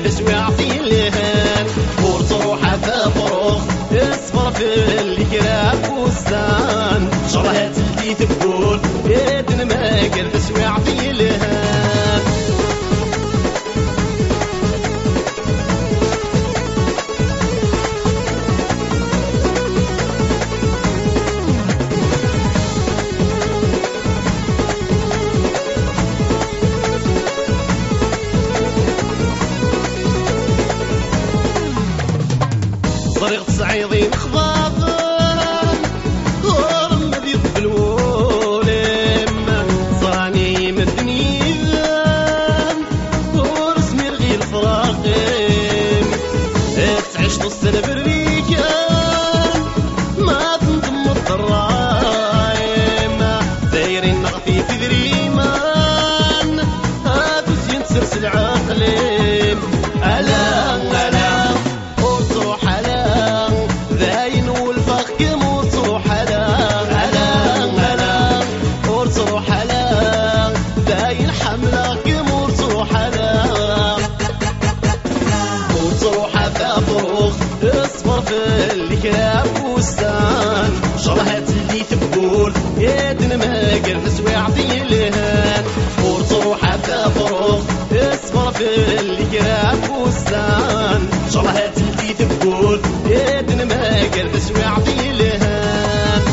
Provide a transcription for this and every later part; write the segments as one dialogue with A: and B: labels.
A: قردس ويعطي الهان وتروح فروخ اصفر في الكراب وستان شرهت اللي تقول يدن ما قردس ويعطي الهان طريق صعيدين خضاضر ورم ذي الوليم صاني مدني ذان ورسمي رغي الفراقيم تعيش نص البريكان ما تنضم الضرايم دايرين نغفي في ذريمان هادو زين تسرسل عقليم ألا اصفر في الكراب وستان شرهت اللي تقول يدن ما قردس ويعطي الهان وتروح حتى فروخ اصفر في الكراب وستان شرهت اللي تقول يدن ما قردس ويعطي الهان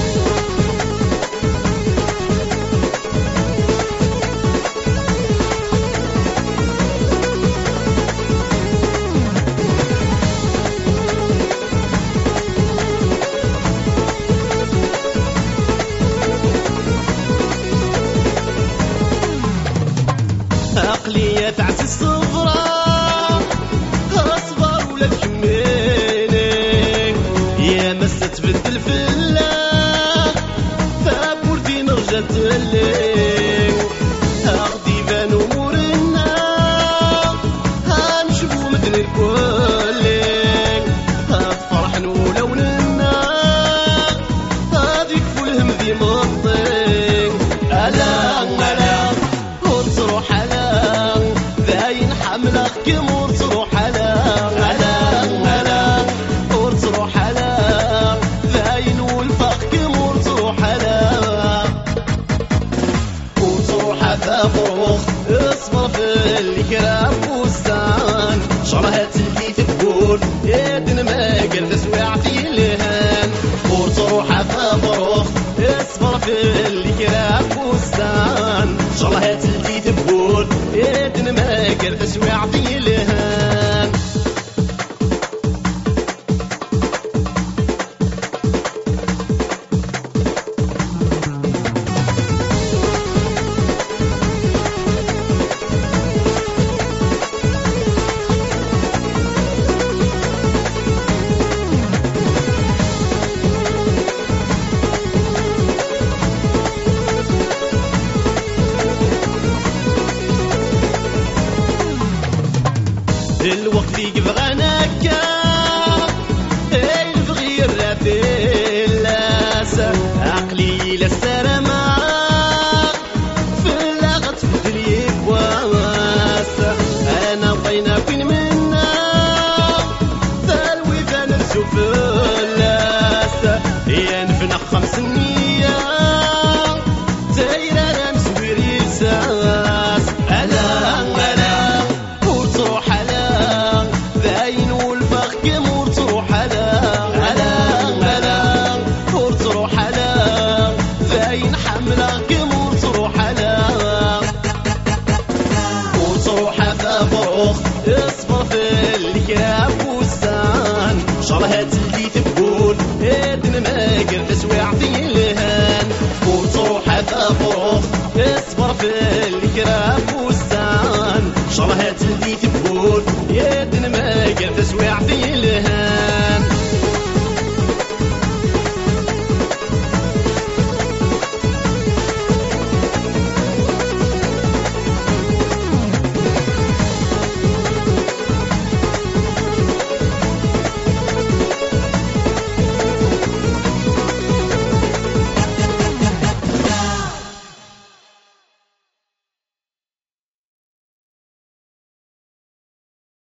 A: عقلية تعس الصفرة أصبر ولا تكملك يا مس تبدل في الله فبوردي نرجت لك أغدي بان أمورنا هنشبو مدن الكلك هفرح نولوننا هذيك فلهم ذي مطيك ألا وتروح حملك كمور تروح على وتروح على ذاين والفخ كمور تروح وتروح على فروخ اصفر في الكراب وستان شرهت اللي تقول يدن ما قردس ويعطي الهان وتروح على فروخ اصفر في الكراب وستان شرهت اللي تقول يدن ما قردس ويعطي الهان الوقت يبغى نكا يبغي الرافي اللاسة عقلي للسلامة في اللغط في الدليل واسة أنا بغينا فين منا فالوي فنرسو في اللاسة ينفنخ 5 سنين